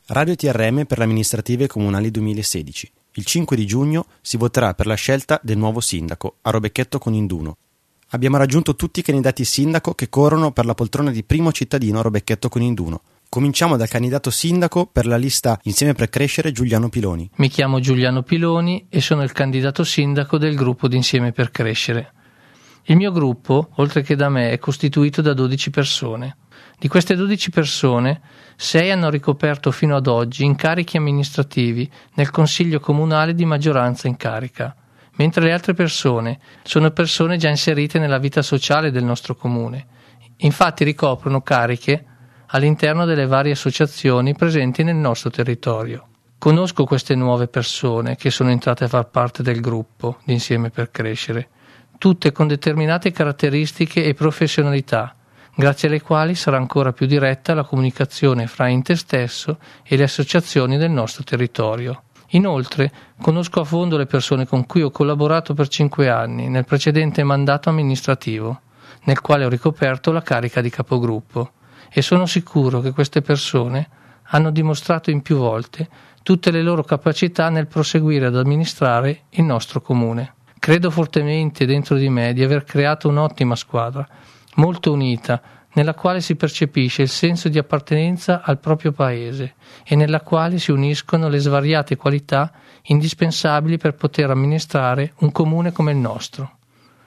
Radio TRM per le amministrative comunali 2016. Il 5 di giugno si voterà per la scelta del nuovo sindaco a Robecchetto con Induno. Abbiamo raggiunto tutti i candidati sindaco che corrono per la poltrona di primo cittadino a Robecchetto con Induno. Cominciamo dal candidato sindaco per la lista Insieme per Crescere, Giuliano Piloni. Mi chiamo Giuliano Piloni e sono il candidato sindaco del gruppo di Insieme per Crescere. Il mio gruppo, oltre che da me, è costituito da 12 persone. Di queste 12 persone, 6 hanno ricoperto fino ad oggi incarichi amministrativi nel Consiglio Comunale di maggioranza in carica, mentre le altre persone sono persone già inserite nella vita sociale del nostro comune. Infatti ricoprono cariche all'interno delle varie associazioni presenti nel nostro territorio. Conosco queste nuove persone che sono entrate a far parte del gruppo di Insieme per Crescere, tutte con determinate caratteristiche e professionalità, grazie alle quali sarà ancora più diretta la comunicazione fra ente stesso e le associazioni del nostro territorio. Inoltre, conosco a fondo le persone con cui ho collaborato per 5 anni nel precedente mandato amministrativo, nel quale ho ricoperto la carica di capogruppo, e sono sicuro che queste persone hanno dimostrato in più volte tutte le loro capacità nel proseguire ad amministrare il nostro comune. Credo fortemente dentro di me di aver creato un'ottima squadra, molto unita, nella quale si percepisce il senso di appartenenza al proprio paese e nella quale si uniscono le svariate qualità indispensabili per poter amministrare un comune come il nostro.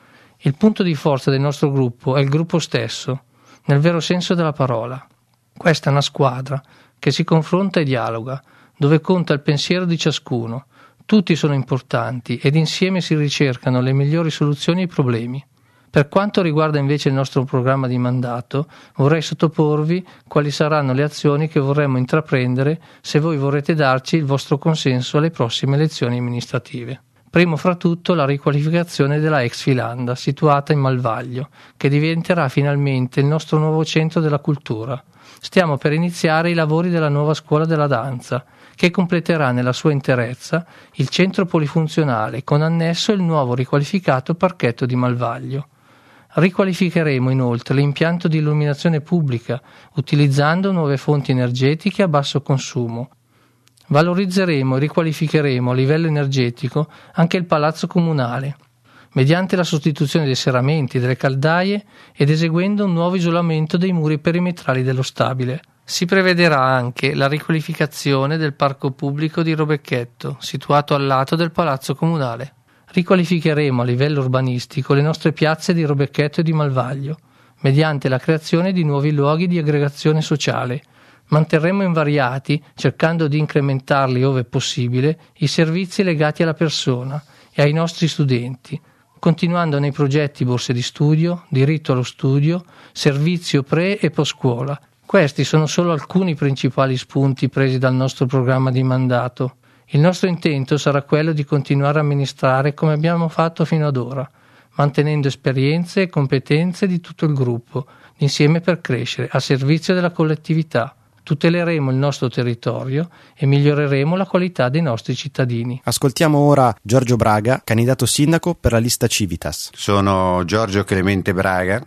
Il punto di forza del nostro gruppo è il gruppo stesso, nel vero senso della parola. Questa è una squadra che si confronta e dialoga, dove conta il pensiero di ciascuno. Tutti sono importanti ed insieme si ricercano le migliori soluzioni ai problemi. Per quanto riguarda invece il nostro programma di mandato, vorrei sottoporvi quali saranno le azioni che vorremmo intraprendere se voi vorrete darci il vostro consenso alle prossime elezioni amministrative. Primo fra tutto la riqualificazione della ex Filanda, situata in Malvaglio, che diventerà finalmente il nostro nuovo centro della cultura. Stiamo per iniziare i lavori della nuova scuola della danza, che completerà nella sua interezza il centro polifunzionale con annesso il nuovo riqualificato parchetto di Malvaglio. Riqualificheremo inoltre l'impianto di illuminazione pubblica utilizzando nuove fonti energetiche a basso consumo. Valorizzeremo e riqualificheremo a livello energetico anche il palazzo comunale, mediante la sostituzione dei serramenti, delle caldaie ed eseguendo un nuovo isolamento dei muri perimetrali dello stabile. Si prevederà anche la riqualificazione del parco pubblico di Robecchetto, situato al lato del palazzo comunale. Riqualificheremo a livello urbanistico le nostre piazze di Robecchetto e di Malvaglio, mediante la creazione di nuovi luoghi di aggregazione sociale. Manterremo invariati, cercando di incrementarli ove possibile, i servizi legati alla persona e ai nostri studenti, continuando nei progetti borse di studio, diritto allo studio, servizio pre- e post-scuola. Questi sono solo alcuni principali spunti presi dal nostro programma di mandato. Il nostro intento sarà quello di continuare a amministrare come abbiamo fatto fino ad ora, mantenendo esperienze e competenze di tutto il gruppo, insieme per crescere, a servizio della collettività. Tuteleremo il nostro territorio e miglioreremo la qualità dei nostri cittadini. Ascoltiamo ora Giorgio Braga, candidato sindaco per la lista Civitas. Sono Giorgio Clemente Braga,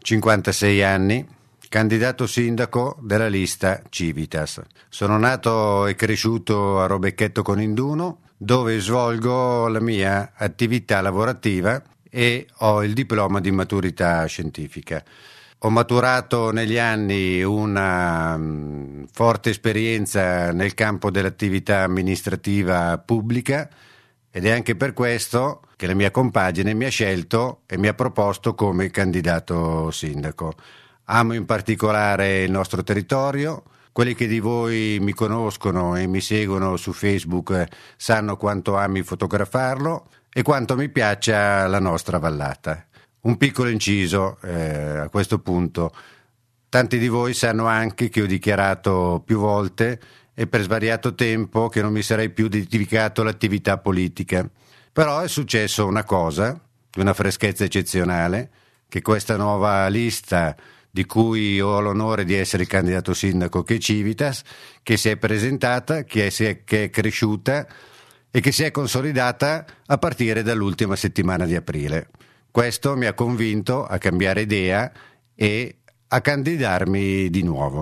56 anni, candidato sindaco della lista Civitas. Sono nato e cresciuto a Robecchetto con Induno, dove svolgo la mia attività lavorativa e ho il diploma di maturità scientifica. Ho maturato negli anni una forte esperienza nel campo dell'attività amministrativa pubblica ed è anche per questo che la mia compagine mi ha scelto e mi ha proposto come candidato sindaco. Amo in particolare il nostro territorio. Quelli che di voi mi conoscono e mi seguono su Facebook sanno quanto ami fotografarlo e quanto mi piaccia la nostra vallata. Un piccolo inciso a questo punto. Tanti di voi sanno anche che ho dichiarato più volte e per svariato tempo che non mi sarei più dedicato all'attività politica. Però è successo una cosa, di una freschezza eccezionale, che questa nuova lista di cui ho l'onore di essere il candidato sindaco, che è Civitas, che si è presentata, che è cresciuta e che si è consolidata a partire dall'ultima settimana di aprile. Questo mi ha convinto a cambiare idea e a candidarmi di nuovo.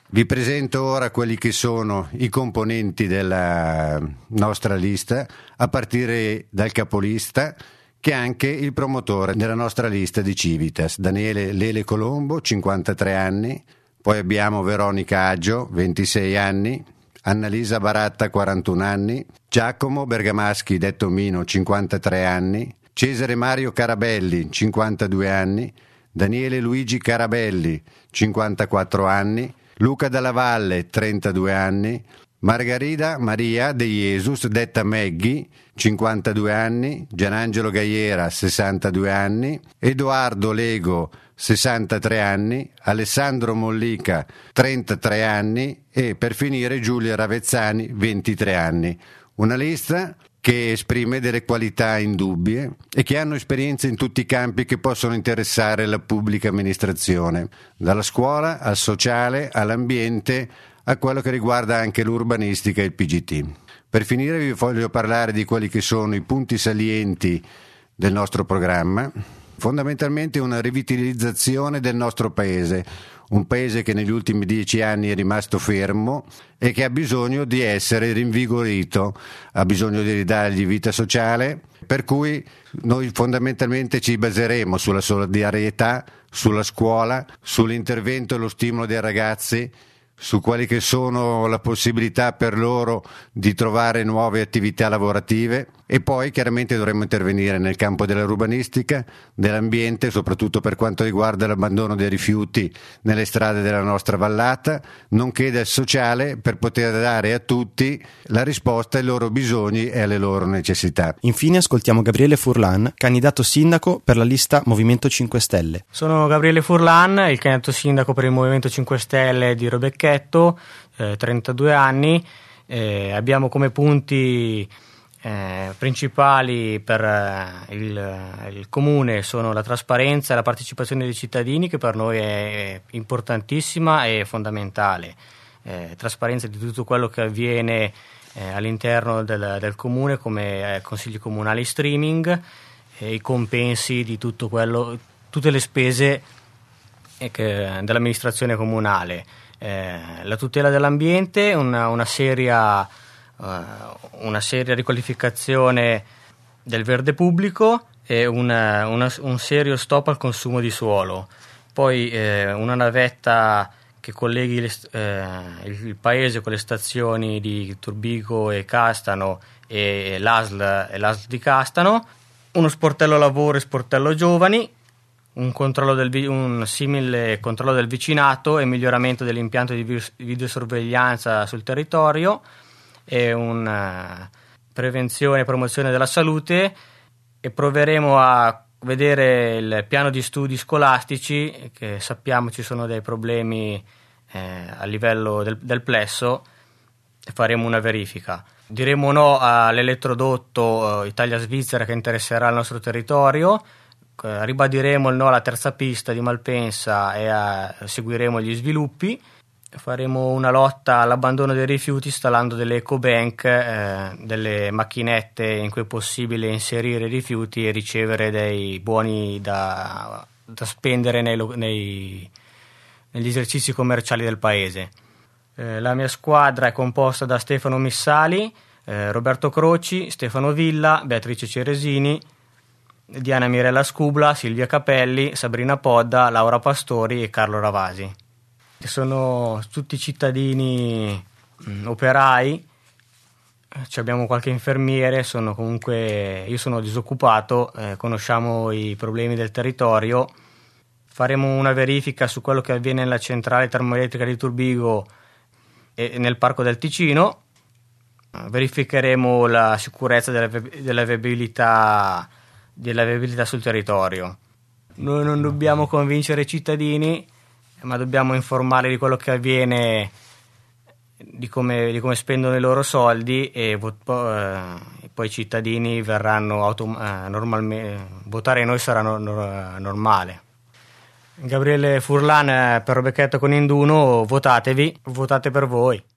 Vi presento ora quelli che sono i componenti della nostra lista, a partire dal capolista, che è anche il promotore della nostra lista di Civitas, Daniele Lele Colombo, 53 anni, poi abbiamo Veronica Aggio, 26 anni, Annalisa Baratta, 41 anni, Giacomo Bergamaschi, detto Mino, 53 anni, Cesare Mario Carabelli, 52 anni, Daniele Luigi Carabelli, 54 anni, Luca Dalla Valle, 32 anni, Margarida Maria De Jesus, detta Maggie, 52 anni, Gianangelo Gaiera, 62 anni, Edoardo Lego, 63 anni, Alessandro Mollica, 33 anni e per finire Giulia Ravezzani, 23 anni. Una lista che esprime delle qualità indubbie e che hanno esperienze in tutti i campi che possono interessare la pubblica amministrazione, dalla scuola al sociale, all'ambiente, a quello che riguarda anche l'urbanistica e il PGT. Per finire vi voglio parlare di quelli che sono i punti salienti del nostro programma, fondamentalmente una rivitalizzazione del nostro paese, un paese che negli ultimi 10 anni è rimasto fermo e che ha bisogno di essere rinvigorito, ha bisogno di ridargli vita sociale, per cui noi fondamentalmente ci baseremo sulla solidarietà, sulla scuola, sull'intervento e lo stimolo dei ragazzi, su quali che sono la possibilità per loro di trovare nuove attività lavorative e poi chiaramente dovremo intervenire nel campo dell'urbanistica, dell'ambiente, soprattutto per quanto riguarda l'abbandono dei rifiuti nelle strade della nostra vallata, nonché del sociale per poter dare a tutti la risposta ai loro bisogni e alle loro necessità. Infine ascoltiamo Gabriele Furlan, candidato sindaco per la lista Movimento 5 Stelle. Sono Gabriele Furlan, il candidato sindaco per il Movimento 5 Stelle di Robechetto, 32 anni. Abbiamo come punti principali per il comune sono la trasparenza e la partecipazione dei cittadini, che per noi è importantissima e fondamentale. Trasparenza di tutto quello che avviene all'interno del comune, come consigli comunali streaming, i compensi di tutto quello, tutte le spese dell'amministrazione comunale. La tutela dell'ambiente, una seria riqualificazione del verde pubblico e un serio stop al consumo di suolo. Poi una navetta che colleghi il paese con le stazioni di Turbigo e Castano e l'ASL di Castano, uno sportello lavoro e sportello giovani, un simile controllo del vicinato e miglioramento dell'impianto di videosorveglianza sul territorio e una prevenzione e promozione della salute, e proveremo a vedere il piano di studi scolastici, che sappiamo ci sono dei problemi a livello del plesso, e faremo una verifica. Diremo no all'elettrodotto Italia-Svizzera che interesserà il nostro territorio. Ribadiremo il no alla terza pista di Malpensa e seguiremo gli sviluppi. Faremo una lotta all'abbandono dei rifiuti installando delle ecobank, delle macchinette in cui è possibile inserire i rifiuti e ricevere dei buoni da spendere negli esercizi commerciali del paese. La mia squadra è composta da Stefano Missali, Roberto Croci, Stefano Villa, Beatrice Ceresini, Diana Mirella Scubla, Silvia Capelli, Sabrina Podda, Laura Pastori e Carlo Ravasi. Sono tutti cittadini operai, abbiamo qualche infermiere, io sono disoccupato, conosciamo i problemi del territorio. Faremo una verifica su quello che avviene nella centrale termoelettrica di Turbigo e nel Parco del Ticino. Verificheremo la sicurezza della viabilità sul territorio. Noi non dobbiamo convincere i cittadini, ma dobbiamo informarli di quello che avviene, di come spendono i loro soldi, e poi i cittadini verranno normalmente. Votare noi sarà normale. Gabriele Furlan per Robechetto con Induno, votatevi, votate per voi.